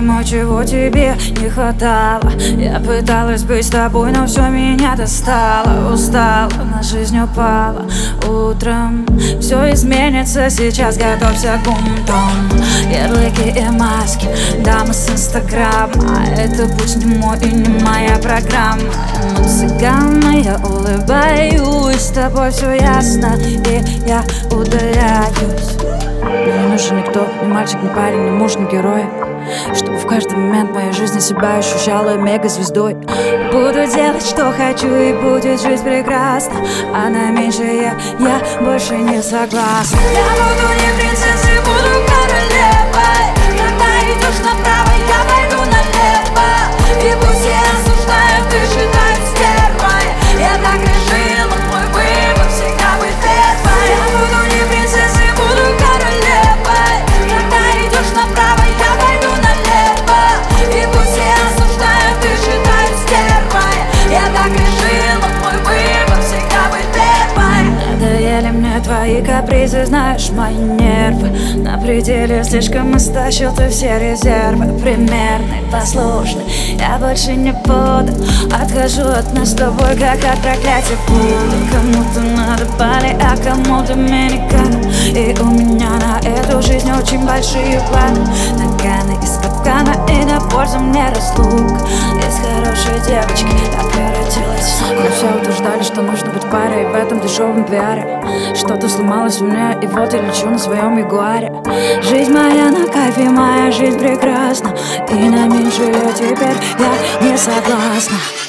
домой, чего тебе не хватало. Я пыталась быть с тобой, но все меня достало. Устала, на жизнь упала. Утром все изменится, сейчас готовься к бунтам. Ярлыки и маски, дамы с инстаграма. Это путь не мой и не моя программа. Но цыгана, я улыбаюсь, с тобой все ясно, и я удаляюсь. Мне не нужен никто, ни мальчик, ни парень, ни муж, ни герой, чтобы в каждый момент моей жизни себя ощущала мегазвездой. Буду делать, что хочу, и будет жизнь прекрасна. А на меньшее я больше не согласна. Я буду не принцессой, буду королевой. Когда идешь направо, я пойду налево. И пусть все осуждают и считают стервой, я так решила, мой выбор всегда быть первой. Я буду не принцессой, буду королевой. Когда идешь направо, я пойду налево. И пусть все осуждают и считают стервой, я так решила, мой выбор всегда быть первой. Надоели мне твои капризы, знаешь, мои нервы на пределе, слишком истощил ты все резервы. Примерный, послушный, я больше не буду. Откажу от нас с тобой, как от проклятия буду. Кому-то надо Бали, а кому-то Доминикана. И у меня на эту жизнь очень большие планы. Наганы из капкана, и на пользу мне разлук. Из хорошей девочки так превратилась в суку. Но все утверждали, что нужно быть парой в этом дешевом пиаре. Что-то сломалось в мне, и вот я лечу на своем ягуаре. Жизнь моя на кайфе, моя жизнь прекрасна. И на меньшее теперь я не согласна.